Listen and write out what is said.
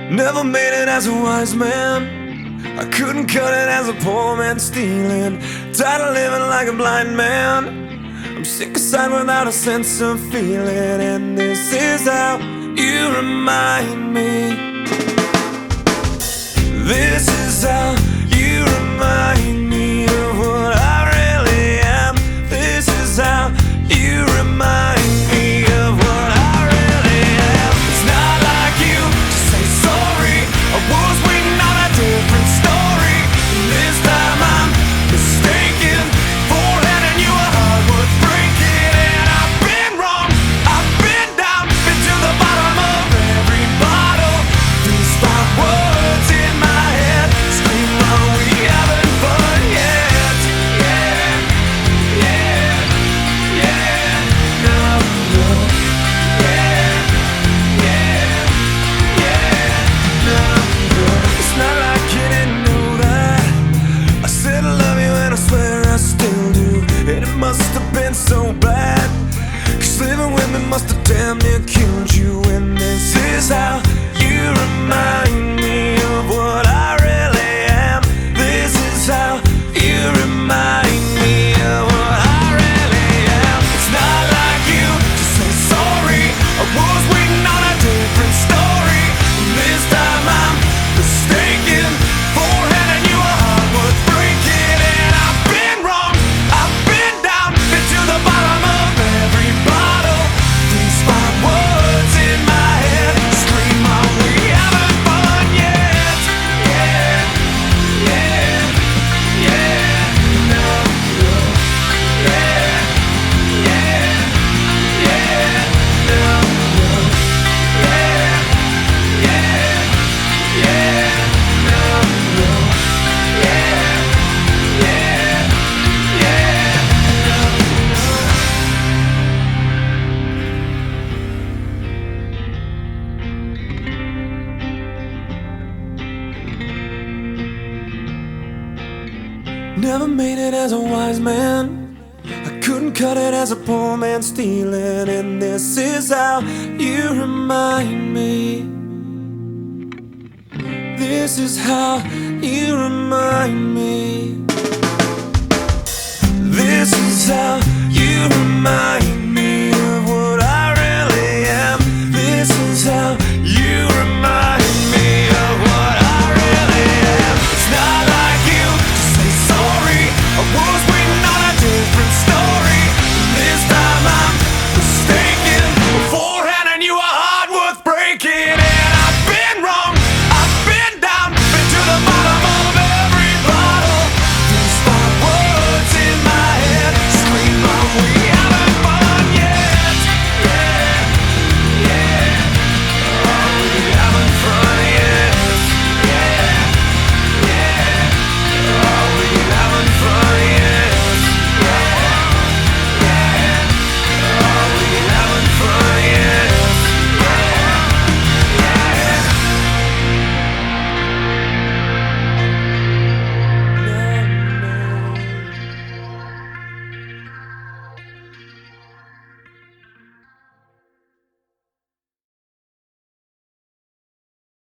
Never made it as a wise man. I couldn't cut it as a poor man stealing. Tired of living like a blind man. I'm sick aside without a sense of feeling. And this is how you remind me. This is how you remind me of what I really am. This is how you remind me of what I really am. It's not like you to say sorry. I was waiting on a different story. This time I'm mistaken for handing you a heart worth breaking. And I've been wrong, I've been down, been to the bottom of every bottle. These 5 words in my head scream, are we having fun yet? Yeah, yeah, yeah, no, no. Yeah, yeah, yeah, no, no. It's not like you didn't know that I said I love you and I swear I still do. And it must have been so bad, 'cause living with me must have damn near killed you. And this is how you remind me of what I really am. This is how you remind me of what I really am. It's not like you to say sorry. I was waiting on a different story. This time I'm mistaken for handing you a heart worth breaking. And I've been wrong, I've been down, been to the bottom of every bottle. These 5 words in my head scream, are we having fun yet? Yeah, yeah, yeah, no, no. Yeah, yeah, yeah, no, no. Yeah, yeah, yeah, no, no. Yeah, yeah, yeah, no, no. Never made it as a wise man. I couldn't cut it as a poor man stealing. And this is how you remind me. This is how you remind me. This is how you remind me.